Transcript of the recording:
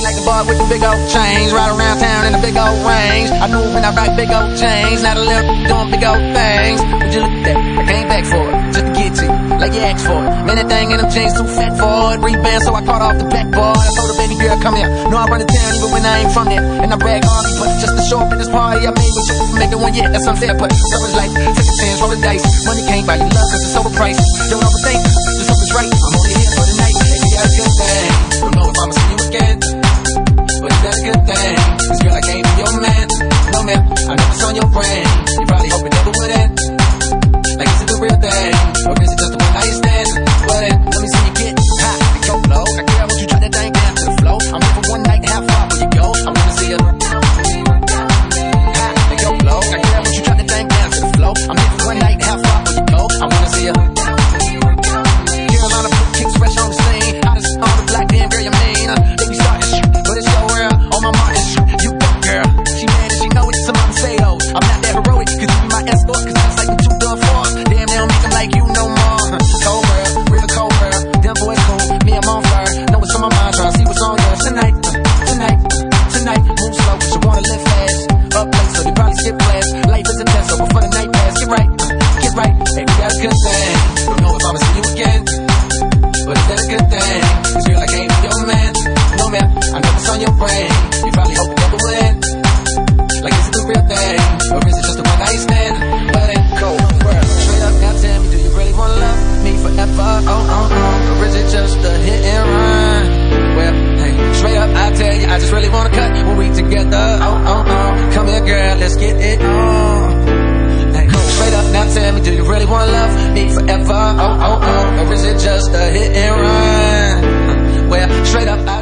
like the boy with the big old chains, ride around town in the big old range. I knew when I rock big old chains, not a little doing big old things. Would you look at that? I came back for it, just to get to you, like you asked for it. Man, that thing in them jeans too fat for it. Rebound, so I caught off the backboard. I told her, baby girl, come here. Know I run the town even when I ain't from there. And I brag hardly, but just to show up in this party I made with you. Make it one yet, that's unfair, but so it's like, take a chance, roll the dice. Money can't buy you love, cause it's overpriced. Don't overthink, just hope it's right. I'm only here for the night, baby, that's a good thing. Don't know if I'ma see you again, but that's a good thing. Cause girl, I can't be your man. No man, I know it's on your brain. You probably hope it never would end. Like, is it the real thing? Or is it just the one night stand? Well then, let me see you get hot and go low. I care what you try to thing down to the flow. I'm here for one night, how far will you go? I wanna see you hot and go low. I care what you try to thing down to the flow. I'm here for one night, how far will you go? I wanna see you. Carolina blue kicks fresh on the scene. I just on the black, damn girl, you mean? They be starting shit, but it's your world. On my mind, you go, girl. She mad and she know it, some of them say those. I'm not that heroic, cause you be my escort, cause that's like the 2 done fours. Damn, they don't make them like you no more. Cold world, real cold world. Them boys cool, me, I'm on fire. Know what's on my mind, trying to see what's on yours. Tonight, move slow, but you wanna live fast. Up late, so you probably skip class. Life is a test, so before the night pass, get right. Baby, that's a good thing. Don't know if I'ma see you again, but is that a good thing? Cause girl, I can't be your man. No man, I know what's on your brain. You probably hope it never will end. Like, is it the real thing? Or is it just a one night stand? Well then, cold world. Straight up, now tell me, do you really wanna love me forever? Or is it just a hit and run? Well, hey, straight up, I tell you, I just really wanna cut when we together. Come here, girl, let's get it on. Hey, straight up, now tell me, do you really wanna love me forever? Or is it just a hit and run? Well, straight up,